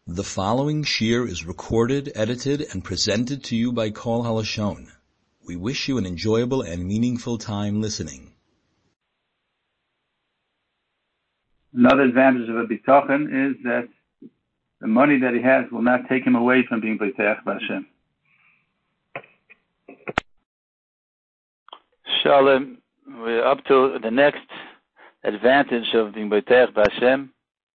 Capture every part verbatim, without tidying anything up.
The following shir is recorded, edited, and presented to you by Kol Halashon. We wish you an enjoyable and meaningful time listening. Another advantage of a bitachon is that the money that he has will not take him away from being B'teach B'Hashem. Shalom, we're up to the next advantage of being B'teach B'Hashem.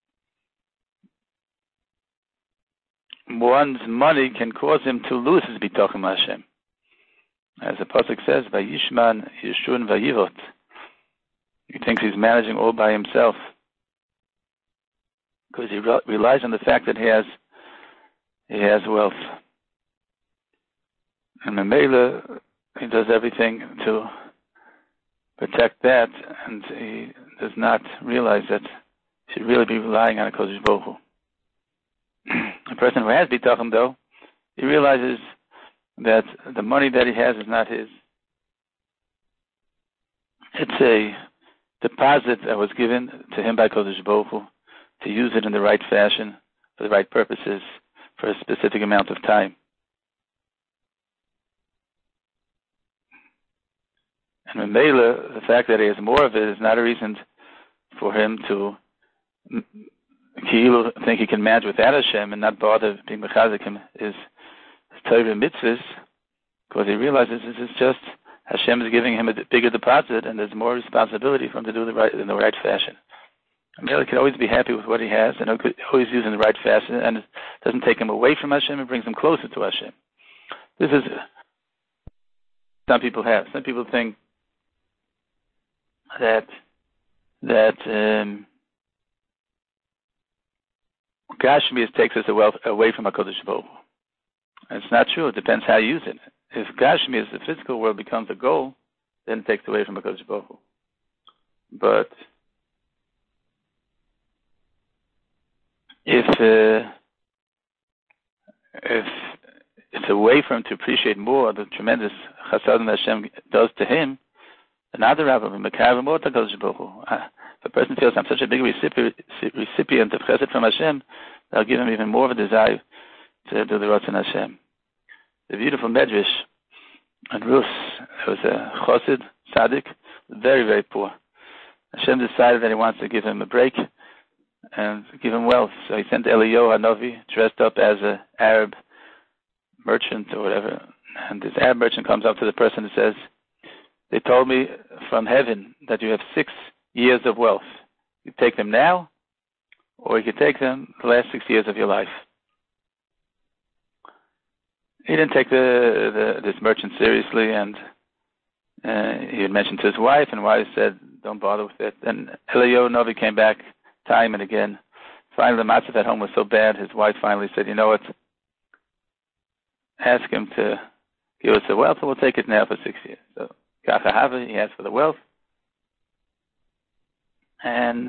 One's money can cause him to lose his bitachon Hashem. As the pasuk says, "Vayishman Yeshun Vayivot." He thinks he's managing all by himself because he re- relies on the fact that he has he has wealth, and Memela he does everything to protect that, and he does not realize that he should really be relying on a Kodesh Baruch Hu. A person who has bitachon, though, he realizes that the money that he has is not his. It's a deposit that was given to him by Kodesh Baruch Hu to use it in the right fashion, for the right purposes, for a specific amount of time. And Memela, the fact that he has more of it is not a reason for him to He will think he can manage without Hashem and not bother being mechazik him is Torah mitzvahs, because he realizes this is just Hashem is giving him a bigger deposit and there's more responsibility for him to do the right in the right fashion. And he can always be happy with what he has and always use in the right fashion, and it doesn't take him away from Hashem, it brings him closer to Hashem. This is some people have. Some people think that that um, Gashmias takes us away from HaKadosh Baruch Hu. It's not true. It depends how you use it. If Gashmias, the physical world, becomes a goal, then it takes away from HaKadosh Baruch Hu. But if uh, if it's a way for him to appreciate more the tremendous chasadim that Hashem does to him, another rabbi, Mekav more to HaKadosh Baruch Hu. If a person feels I'm such a big recipient, recipient of chesed from Hashem, that'll give him even more of a desire to do the Ratzon Hashem. The beautiful Medrash and Rus, it was a chosid, tzaddik, very, very poor. Hashem decided that he wants to give him a break and give him wealth. So he sent Eliyahu Hanavi, dressed up as an Arab merchant or whatever. And this Arab merchant comes up to the person and says, they told me from heaven that you have six years of wealth. You take them now, or you could take them the last six years of your life. He didn't take the, the this merchant seriously, and uh, he had mentioned to his wife, and wife said, don't bother with it. And Eliyahu Novi came back time and again. Finally, the matzah at home was so bad, his wife finally said, you know what, ask him to give us the wealth, and we'll take it now for six years. So, Kachahava, he asked for the wealth. And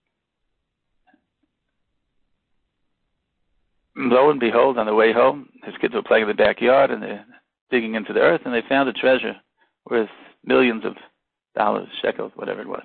lo and behold, on the way home, his kids were playing in the backyard and they're digging into the earth, and they found a treasure worth millions of dollars, shekels, whatever it was.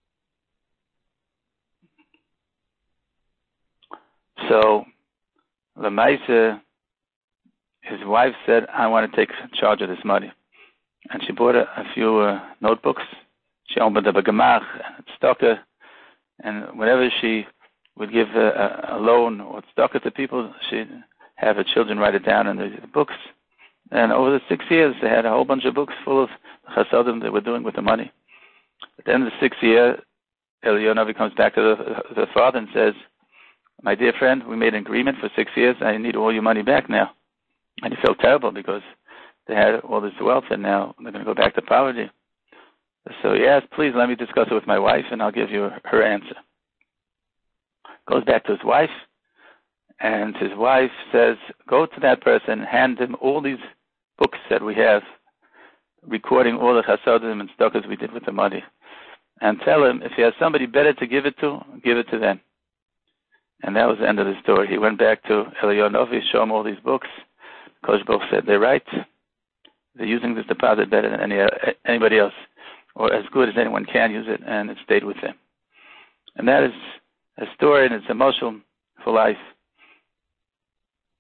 So, Lamaisa, his wife said, I want to take charge of this money. And she bought a, a few uh, notebooks. She opened up a gemach and tzedakah, and whenever she would give a, a loan or tzedakah to people, she'd have her children write it down in the, the books. And over the six years, they had a whole bunch of books full of chasadim they were doing with the money. At the end of the sixth year, Eliyahu Navi comes back to the, the father and says, my dear friend, we made an agreement for six years. I need all your money back now. And he felt terrible because they had all this wealth and now they're going to go back to poverty. So he asked, please let me discuss it with my wife and I'll give you her answer. Goes back to his wife, and his wife says, go to that person, hand him all these books that we have, recording all the chasadim and tzedakahs we did with the money, and tell him if he has somebody better to give it to, give it to them. And that was the end of the story. He went back to Eliyahu Novi, show him all these books. Kodesh Baruch said, they're right. They're using this deposit better than any anybody else, or as good as anyone can use it, and it stayed with them. And that is a story, and it's emotional for life.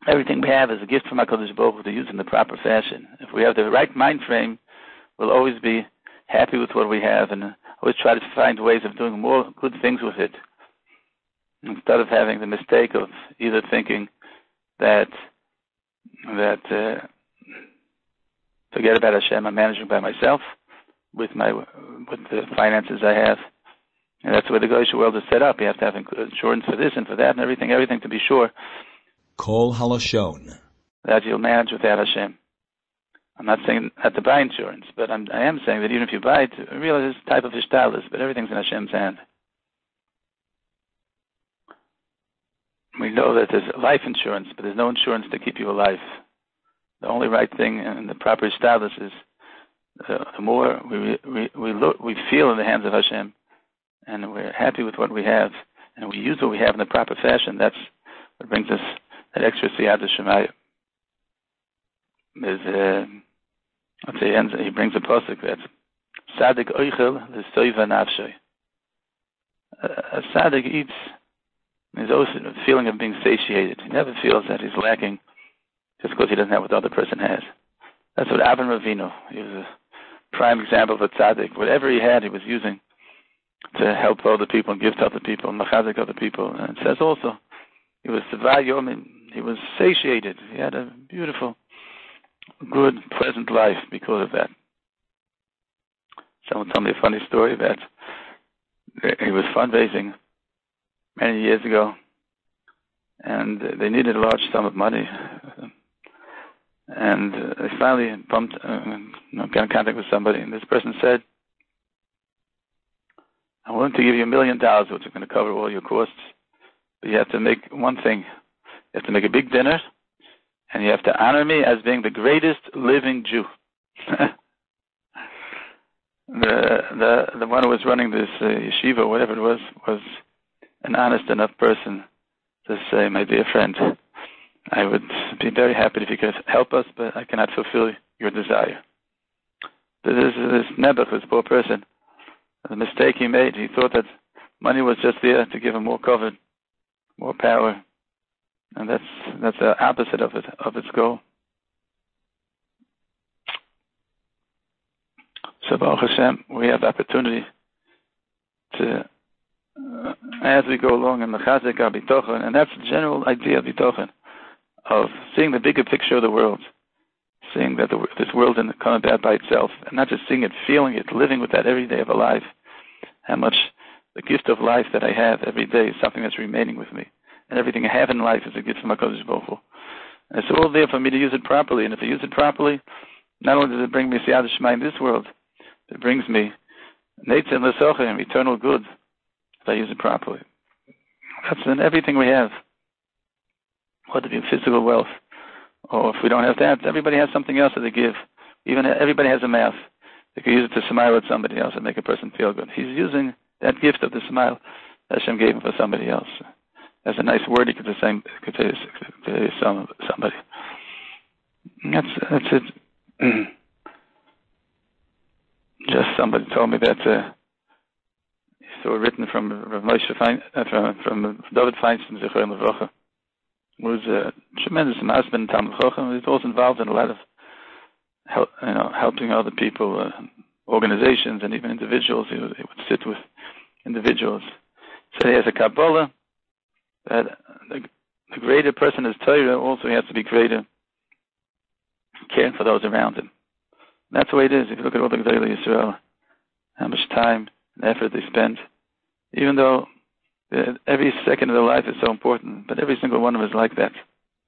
everything we have is a gift from HaKadosh Baruch Hu to use in the proper fashion. If we have the right mind frame, we'll always be happy with what we have and always try to find ways of doing more good things with it. Instead of having the mistake of either thinking that that uh, forget about Hashem, I'm managing by myself with my with the finances I have. And that's where the Goyish world is set up. You have to have insurance for this and for that and everything, everything to be sure. Kol Halashon. That you'll manage without Hashem. I'm not saying not to buy insurance, but I'm, I am saying that even if you buy it, realize it's a type of ishtalis, but everything's in Hashem's hand. We know that there's life insurance, but there's no insurance to keep you alive. The only right thing and the proper ishtalis is uh, the more we we we, look, we feel in the hands of Hashem, and we're happy with what we have, and we use what we have in the proper fashion. That's what brings us that extra siyata shemayim. There's uh, let's say he brings a pasuk that Sadik oichel l'soiva nafshay. A Sadik eats. There's always a feeling of being satiated. He never feels that he's lacking just because he doesn't have what the other person has. That's what Avram Avinu, he was a prime example of a tzaddik. Whatever he had, he was using to help other people and give to other people and machazik other people. And it says also, he was tzavayom, he was satiated. He had a beautiful, good, pleasant life because of that. Someone told me a funny story that he was fundraising many years ago, and they needed a large sum of money, and they finally bumped, uh, got in contact with somebody, and this person said, I'm willing to give you a million dollars, which is going to cover all your costs, but you have to make one thing. You have to make a big dinner, and you have to honor me as being the greatest living Jew. the the the one who was running this uh, yeshiva, whatever it was, was an honest enough person to say, my dear friend, I would be very happy if you could help us, but I cannot fulfill your desire. This is this Nebuch, this poor person, the mistake he made, he thought that money was just there to give him more cover, more power, and that's that's the opposite of it of its goal. So Baruch Hashem, we have the opportunity to, uh, as we go along in the Chazak HaBitochen, and that's the general idea of Bitochen, of seeing the bigger picture of the world, seeing that the, this world didn't come about by itself, and not just seeing it, feeling it, living with that every day of a life, how much the gift of life that I have every day is something that's remaining with me, and everything I have in life is a gift from HaKadosh Baruch Hu. And it's all there for me to use it properly, and if I use it properly, not only does it bring me Siyata Shema in this world, it brings me Neitzin L'Sochim, eternal good, if I use it properly. That's in everything we have, whether it be physical wealth, or if we don't have that, everybody has something else that they give. Even everybody has a mouth. They can use it to smile at somebody else and make a person feel good. He's using that gift of the smile that Hashem gave him for somebody else. That's a nice word he could say, could say to somebody. That's, that's it. Just somebody told me that uh, he saw written from Rav Moshe Fein, uh, from, from David Feinstein, Zecher Levracha, who was a tremendous husband, Talmud Chacham. He was also involved in a lot of help, you know, helping other people, uh, organizations, and even individuals. He would, he would sit with individuals. So he has a Kabbalah that the, the greater person is Torah, also he has to be greater caring for those around him. That's the way it is. If you look at all the Gedolei Yisrael, how much time and effort they spend, even though uh, every second of their life is so important, but every single one of us is like that.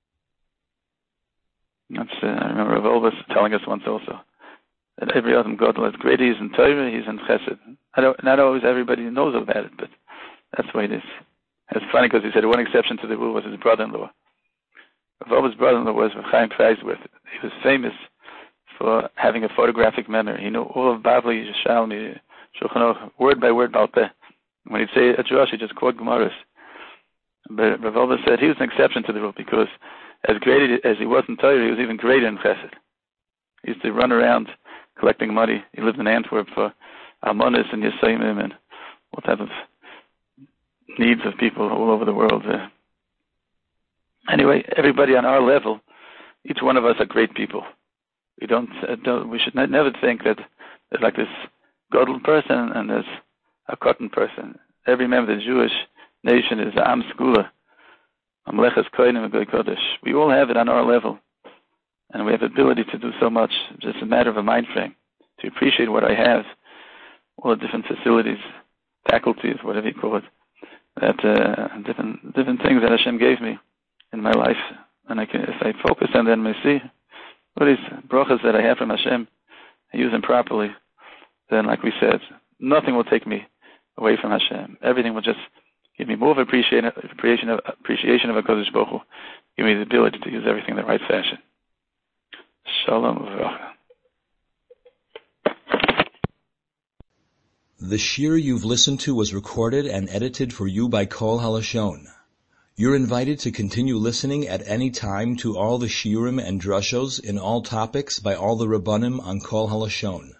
That's, uh, I remember Rav Olbas telling us once also that every other Gadol, as great he is in Torah, he's in Chesed. I don't, not always everybody knows about it, but that's the way it is. It's funny because he said one exception to the rule was his brother-in-law. Rav Olbas' brother-in-law was Chaim Kreiswirth. He was famous for having a photographic memory. He knew all of Bavli, Yerushalmi, Shulchan Aruch, word by word, Baal Peh. When he'd say a Josh, he just quote Gemaras. But Rav Olbas said he was an exception to the rule because as great as he was in Torah, he was even greater in Chesed. He used to run around collecting money. He lived in Antwerp for Almonis and Yesayimim and all type of needs of people all over the world. Uh, Anyway, everybody on our level, each one of us are great people. We don't, uh, don't we should not, never think that there's like this godly person and there's a cotton person. Every member of the Jewish nation is Am Skula, Amleches Koinim and Goy Kodesh. We all have it on our level, and we have the ability to do so much. It's just a matter of a mind frame to appreciate what I have, all the different facilities, faculties, whatever you call it, that uh, different different things that Hashem gave me in my life, and I can, if I focus on them, I see what these brachas that I have from Hashem, I use them properly, then, like we said, nothing will take me away from Hashem. Everything will just give me more of appreciation, appreciation of appreciation of HaKadosh Baruch Hu, give me the ability to use everything in the right fashion. Shalom uvracha. The shir you've listened to was recorded and edited for you by Kol Halashon. You're invited to continue listening at any time to all the shiurim and drushos in all topics by all the Rabbanim on Kol Halashon.